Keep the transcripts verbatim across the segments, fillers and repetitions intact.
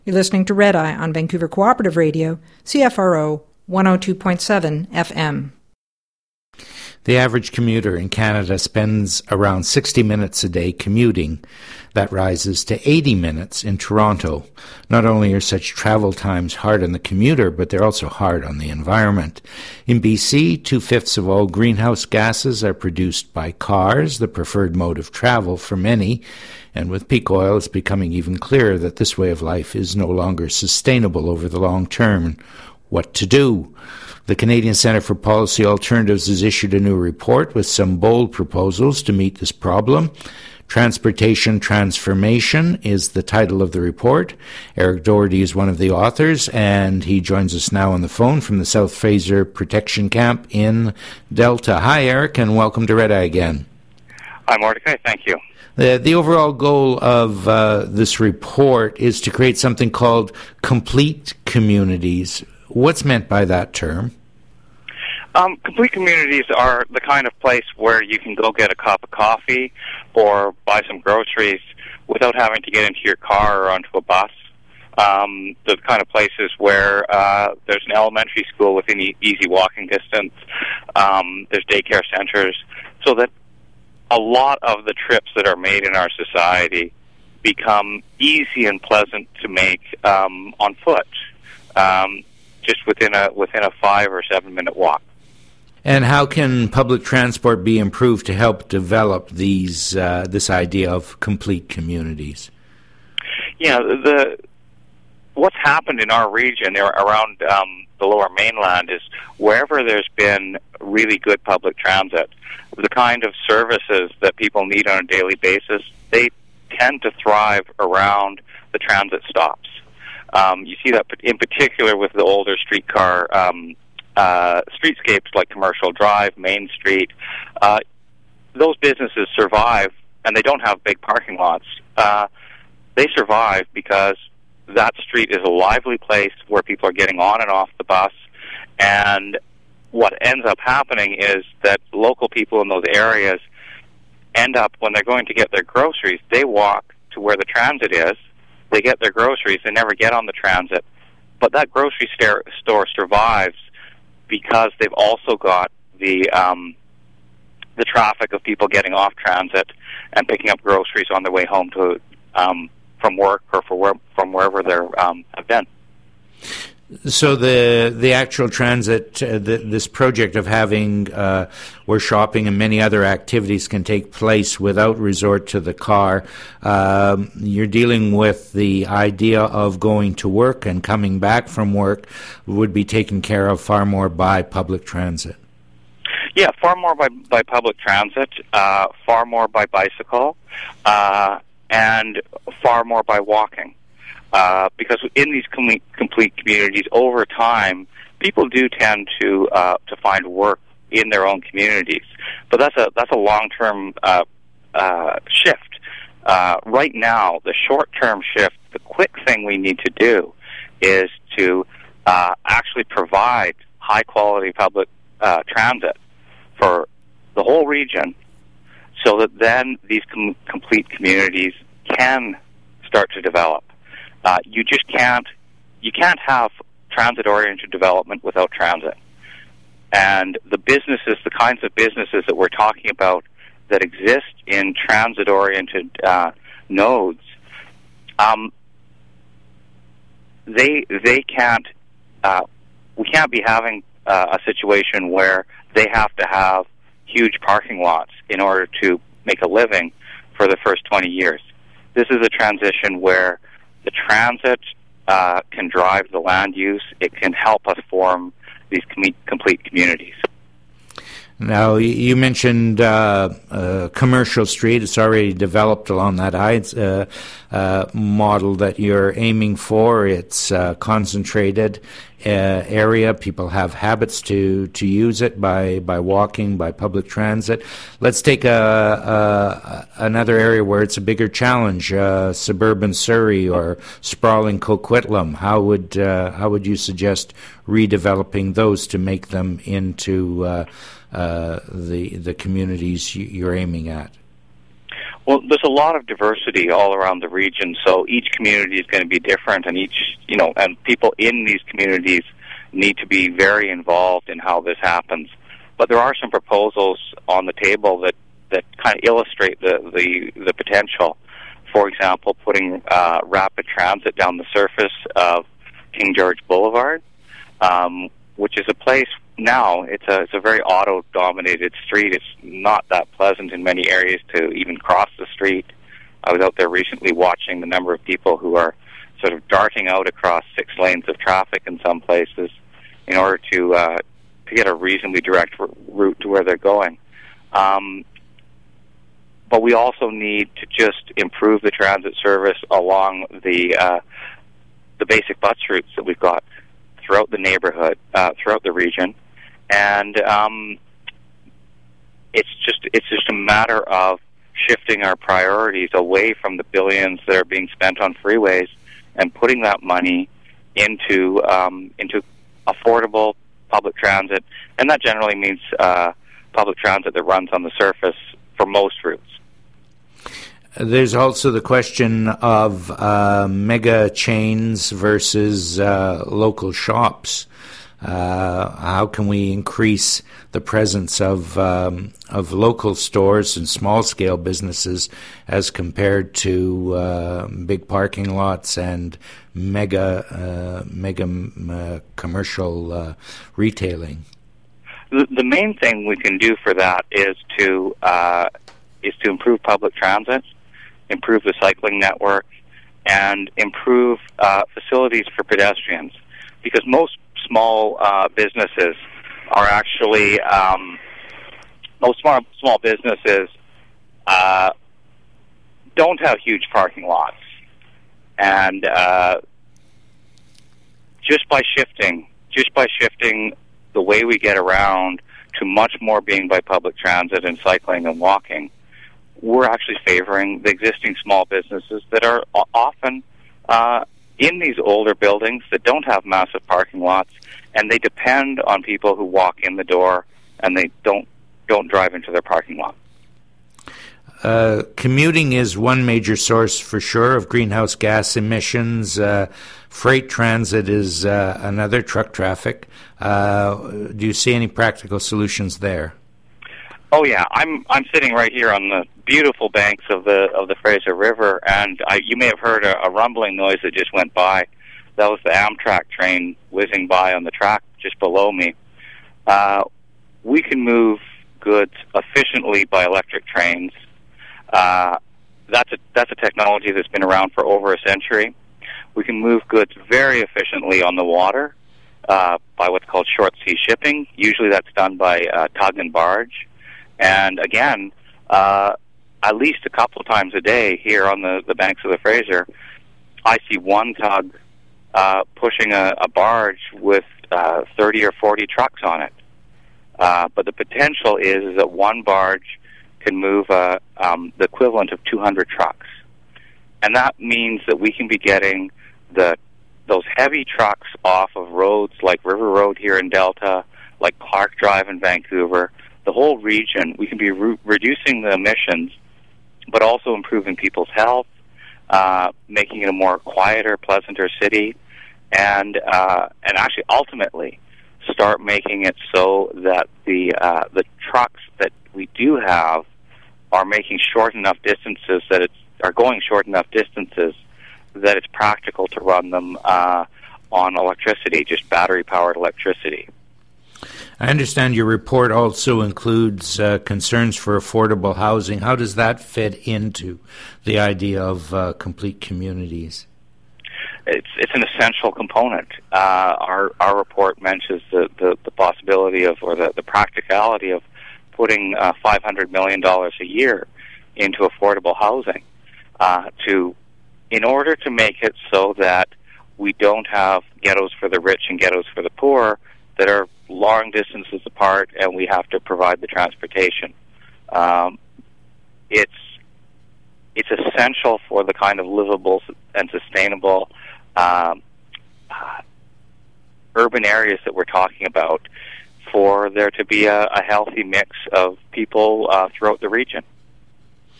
You're listening to Red Eye on Vancouver Cooperative Radio, C F R O one oh two point seven F M. The average commuter in Canada spends around sixty minutes a day commuting. That rises to eighty minutes in Toronto. Not only are such travel times hard on the commuter, but they're also hard on the environment. In B C, two-fifths of all greenhouse gases are produced by cars, the preferred mode of travel for many. And with peak oil, it's becoming even clearer that this way of life is no longer sustainable over the long term. What to do? The Canadian Centre for Policy Alternatives has issued a new report with some bold proposals to meet this problem. Transportation Transformation is the title of the report. Eric Doherty is one of the authors, and he joins us now on the phone from the South Fraser Protection Camp in Delta. Hi, Eric, and welcome to Red Eye again. Hi, Mordecai. Thank you. The, the overall goal of uh, this report is to create something called complete communities. What's meant by that term? Um, complete communities are the kind of place where you can go get a cup of coffee or buy some groceries without having to get into your car or onto a bus. Um, the kind of places where uh, there's an elementary school within e- easy walking distance. Um, there's daycare centers, so that a lot of the trips that are made in our society become easy and pleasant to make um, on foot. Um, just within a within a five or seven minute walk. And how can public transport be improved to help develop these uh, this idea of complete communities? Yeah, the what's happened in our region around um, the Lower Mainland is wherever there's been really good public transit, the kind of services that people need on a daily basis, they tend to thrive around the transit stops. Um, you see that in particular with the older streetcar um, uh, streetscapes like Commercial Drive, Main Street. Uh, those businesses survive, and they don't have big parking lots. Uh, they survive because that street is a lively place where people are getting on and off the bus, and what ends up happening is that local people in those areas end up, when they're going to get their groceries, they walk to where the transit is. They get their groceries. They never get on the transit. But that grocery store, store survives because they've also got the um, the traffic of people getting off transit and picking up groceries on their way home to um, from work or for where, from wherever they um, have been. So the the actual transit, uh, the, this project of having uh, where shopping and many other activities can take place without resort to the car, um, you're dealing with the idea of going to work and coming back from work would be taken care of far more by public transit. Yeah, far more by, by public transit, uh, far more by bicycle, uh, and far more by walking. Uh, because in these complete, complete communities, over time, people do tend to uh, to find work in their own communities. But that's a that's a long-term uh, uh, shift. Uh, right now, the short-term shift, the quick thing we need to do is to uh, actually provide high-quality public uh, transit for the whole region, so that then these com- complete communities can start to develop. Uh, you just can't, you can't have transit-oriented development without transit. And the businesses, the kinds of businesses that we're talking about that exist in transit-oriented uh, nodes, um, they they can't, uh, we can't be having uh, a situation where they have to have huge parking lots in order to make a living for the first twenty years. This is a transition where the transit uh, can drive the land use. It can help us form these com- complete communities. Now, you mentioned uh, uh, Commercial Street. It's already developed along that heights uh, uh, model that you're aiming for. It's uh, concentrated uh, area. People have habits to, to use it by, by walking, by public transit. Let's take a, a, another area where it's a bigger challenge, uh, suburban Surrey or sprawling Coquitlam. How would uh, how would you suggest redeveloping those to make them into uh, Uh, the the communities you're aiming at? Well, there's a lot of diversity all around the region, so each community is going to be different, and each, you know, and people in these communities need to be very involved in how this happens. But there are some proposals on the table that, that kind of illustrate the, the, the potential. For example, putting uh, rapid transit down the surface of King George Boulevard, um, which is a place now, it's a, it's a very auto-dominated street. It's not that pleasant in many areas to even cross the street. I was out there recently watching the number of people who are sort of darting out across six lanes of traffic in some places in order to uh, to get a reasonably direct r- route to where they're going. Um, but we also need to just improve the transit service along the uh, the basic bus routes that we've got throughout the neighborhood, uh, throughout the region, and um, it's just it's just a matter of shifting our priorities away from the billions that are being spent on freeways and putting that money into um, into affordable public transit, and that generally means uh, public transit that runs on the surface for most routes. There's also the question of uh, mega chains versus uh, local shops. Uh, how can we increase the presence of um, of local stores and small-scale businesses as compared to uh, big parking lots and mega uh, mega uh, commercial uh, retailing? The, the main thing we can do for that is to uh, is to improve public transit, improve the cycling network, and improve uh, facilities for pedestrians. Because most small uh, businesses are actually, um, most small, small businesses uh, don't have huge parking lots. And uh, just by shifting, just by shifting the way we get around to much more being by public transit and cycling and walking, we're actually favoring the existing small businesses that are often uh, in these older buildings that don't have massive parking lots, and they depend on people who walk in the door and they don't don't drive into their parking lot. Uh, commuting is one major source for sure of greenhouse gas emissions. Uh, freight transit is uh, another, truck traffic. Uh, do you see any practical solutions there? Oh yeah, I'm I'm sitting right here on the beautiful banks of the of the Fraser River, and I, you may have heard a, a rumbling noise that just went by. That was the Amtrak train whizzing by on the track just below me. Uh, we can move goods efficiently by electric trains. Uh, that's a that's a technology that's been around for over a century. We can move goods very efficiently on the water uh, by what's called short sea shipping. Usually that's done by uh, tug and barge. And again, uh, at least a couple of times a day here on the, the banks of the Fraser, I see one tug uh, pushing a, a barge with uh, thirty or forty trucks on it. Uh, but the potential is, is that one barge can move uh, um, the equivalent of two hundred trucks. And that means that we can be getting the those heavy trucks off of roads like River Road here in Delta, like Clark Drive in Vancouver, the whole region. We can be re- reducing the emissions, but also improving people's health, uh, making it a more quieter, pleasanter city, and uh, and actually ultimately start making it so that the uh, the trucks that we do have are making short enough distances that it's are going short enough distances that it's practical to run them uh, on electricity, just battery-powered electricity. I understand your report also includes uh, concerns for affordable housing. How does that fit into the idea of uh, complete communities? It's it's an essential component. Uh, our our report mentions the, the, the possibility of, or the, the practicality of putting uh, five hundred million dollars a year into affordable housing uh, to, in order to make it so that we don't have ghettos for the rich and ghettos for the poor that are long distances apart, and we have to provide the transportation. Um, it's it's essential for the kind of livable and sustainable um, uh, urban areas that we're talking about, for there to be a, a healthy mix of people uh, throughout the region.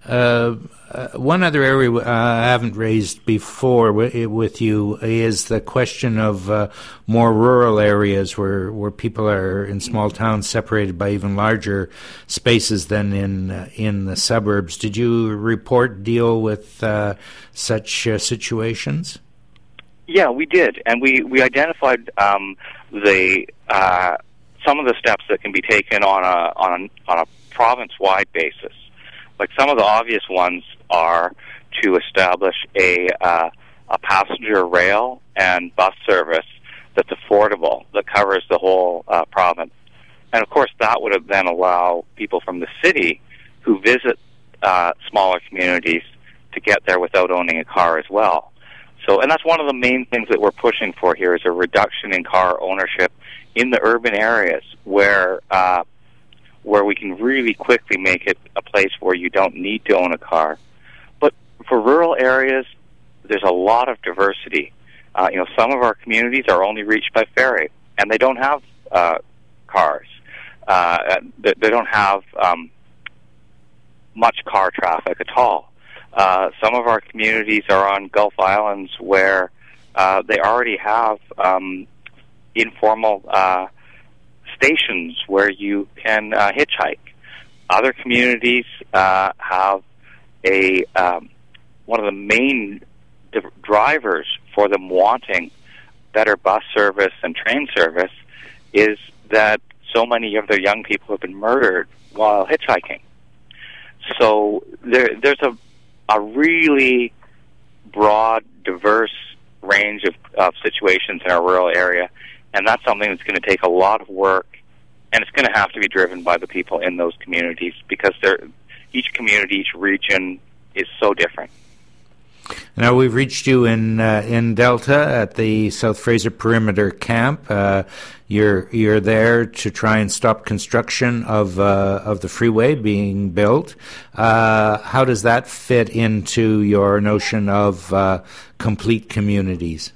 Uh, uh, one other area uh, I haven't raised before w- with you is the question of uh, more rural areas where, where people are in small towns separated by even larger spaces than in uh, in the suburbs. Did you report deal with uh, such uh, situations? Yeah, we did, and we we identified um, the uh, some of the steps that can be taken on a on a, on a province-wide basis. Like some of the obvious ones are to establish a uh, a passenger rail and bus service that's affordable, that covers the whole uh, province. And of course, that would then allow people from the city who visit uh, smaller communities to get there without owning a car as well. So, and that's one of the main things that we're pushing for here is a reduction in car ownership in the urban areas where uh, where we can really quickly make it a place where you don't need to own a car. But for rural areas, there's a lot of diversity. Uh, you know, some of our communities are only reached by ferry, and they don't have uh, cars. Uh, they, they don't have um, much car traffic at all. Uh, some of our communities are on Gulf Islands where uh, they already have um, informal uh stations where you can uh, hitchhike. Other communities uh, have a um, one of the main d- drivers for them wanting better bus service and train service is that so many of their young people have been murdered while hitchhiking. So there, there's a a really broad, diverse range of, of situations in our rural area. And that's something that's going to take a lot of work, and it's going to have to be driven by the people in those communities because they're, each community, each region is so different. Now, we've reached you in uh, in Delta at the South Fraser Perimeter Camp. Uh, you're you're there to try and stop construction of uh, of the freeway being built. Uh, how does that fit into your notion of uh, complete communities?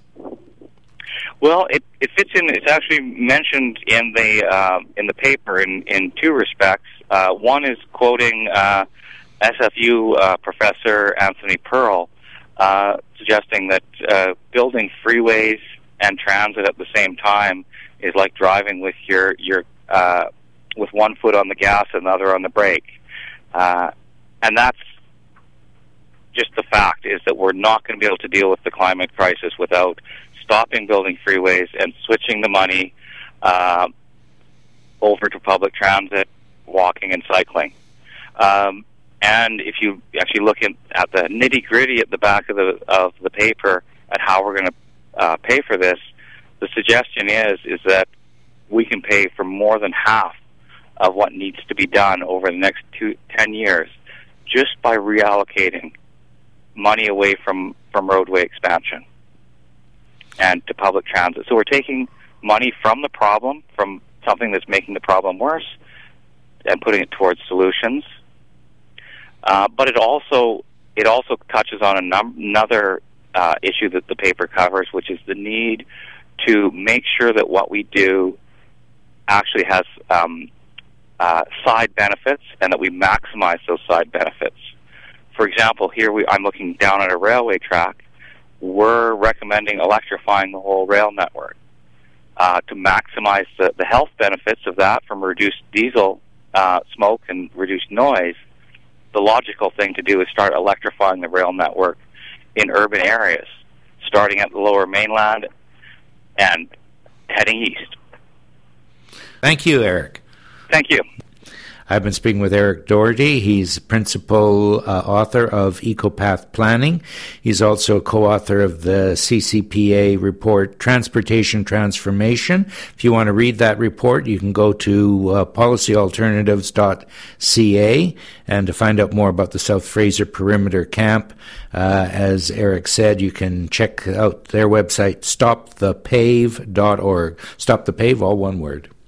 Well, it, it fits in. It's actually mentioned in the uh, in the paper in, in two respects. Uh, one is quoting uh, S F U uh, professor Anthony Pearl, uh, suggesting that uh, building freeways and transit at the same time is like driving with your your uh, with one foot on the gas and the other on the brake, uh, and that's just the fact. Is that we're not going to be able to deal with the climate crisis without stopping building freeways and switching the money uh, over to public transit, walking and cycling. Um, and if you actually look in, at the nitty-gritty at the back of the of the paper at how we're going to uh, pay for this, the suggestion is is that we can pay for more than half of what needs to be done over the next two, ten years just by reallocating money away from, from roadway expansion and to public transit. So we're taking money from the problem, from something that's making the problem worse, and putting it towards solutions. Uh, but it also it also touches on a num- another uh, issue that the paper covers, which is the need to make sure that what we do actually has um, uh, side benefits, and that we maximize those side benefits. For example, here we, I'm looking down at a railway track. We're recommending electrifying the whole rail network uh, to maximize the, the health benefits of that from reduced diesel uh, smoke and reduced noise. The logical thing to do is start electrifying the rail network in urban areas, starting at the Lower Mainland and heading east. Thank you, Eric. Thank you. I've been speaking with Eric Doherty. He's principal uh, author of EcoPath Planning. He's also a co-author of the C C P A report, Transportation Transformation. If you want to read that report, you can go to uh, policy alternatives dot c a. And to find out more about the South Fraser Perimeter Camp, uh, as Eric said, you can check out their website, stop the pave dot org. Stop the Pave, all one word.